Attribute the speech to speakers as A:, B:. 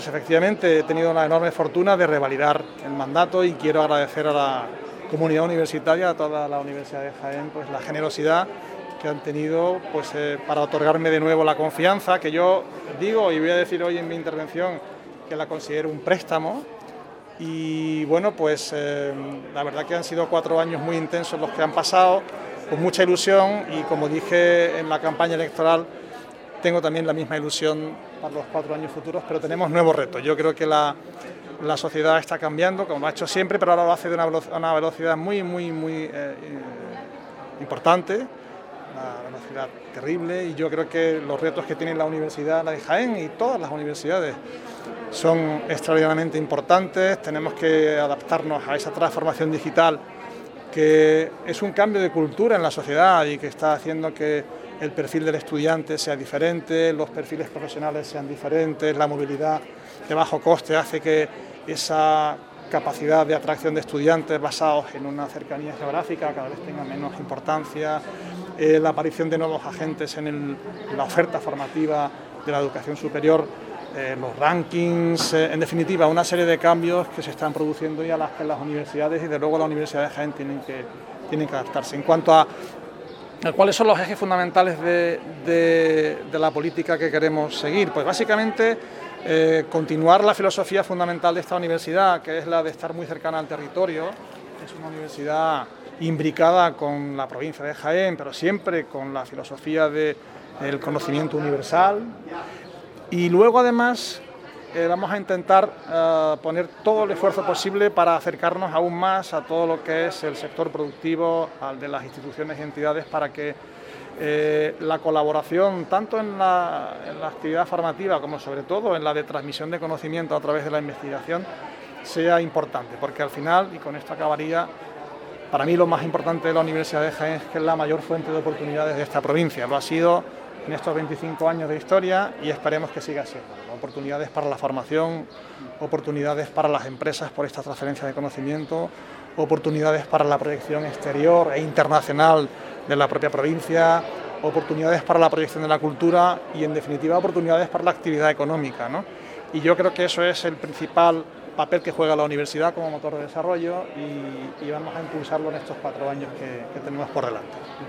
A: Efectivamente, he tenido la enorme fortuna de revalidar el mandato y quiero agradecer a la comunidad universitaria, a toda la Universidad de Jaén, pues la generosidad que han tenido para otorgarme de nuevo la confianza, que yo digo y voy a decir hoy en mi intervención que la considero un préstamo. Y bueno, la verdad que han sido 4 años muy intensos los que han pasado, con mucha ilusión, y como dije en la campaña electoral, tengo también la misma ilusión para los 4 años futuros, pero tenemos nuevos retos. Yo creo que la sociedad está cambiando, como ha hecho siempre, pero ahora lo hace de una velocidad muy importante, una velocidad terrible, y yo creo que los retos que tiene la Universidad, la de Jaén y todas las universidades, son extraordinariamente importantes. Tenemos que adaptarnos a esa transformación digital, que es un cambio de cultura en la sociedad y que está haciendo que el perfil del estudiante sea diferente, los perfiles profesionales sean diferentes, la movilidad de bajo coste hace que esa capacidad de atracción de estudiantes basados en una cercanía geográfica cada vez tenga menos importancia, la aparición de nuevos agentes en la oferta formativa de la educación superior, los rankings, en definitiva una serie de cambios que se están produciendo ya en las universidades, y de luego la Universidad de Jaén tienen que adaptarse. En cuanto a ¿cuáles son los ejes fundamentales de la política que queremos seguir? Pues básicamente continuar la filosofía fundamental de esta universidad, que es la de estar muy cercana al territorio. Es una universidad imbricada con la provincia de Jaén, pero siempre con la filosofía del conocimiento universal. Y luego, además, vamos a intentar poner todo el esfuerzo posible para acercarnos aún más a todo lo que es el sector productivo, al de las instituciones y entidades, para que la colaboración, tanto en la actividad formativa como sobre todo en la de transmisión de conocimiento a través de la investigación, sea importante. Porque al final, y con esto acabaría, para mí lo más importante de la Universidad de Jaén es que es la mayor fuente de oportunidades de esta provincia. Lo ha sido en estos 25 años de historia y esperemos que siga siendo. Oportunidades para la formación, oportunidades para las empresas por esta transferencia de conocimiento, oportunidades para la proyección exterior e internacional de la propia provincia, oportunidades para la proyección de la cultura y, en definitiva, oportunidades para la actividad económica, ¿no? Y yo creo que eso es el principal papel que juega la universidad como motor de desarrollo, y vamos a impulsarlo en estos 4 años que tenemos por delante.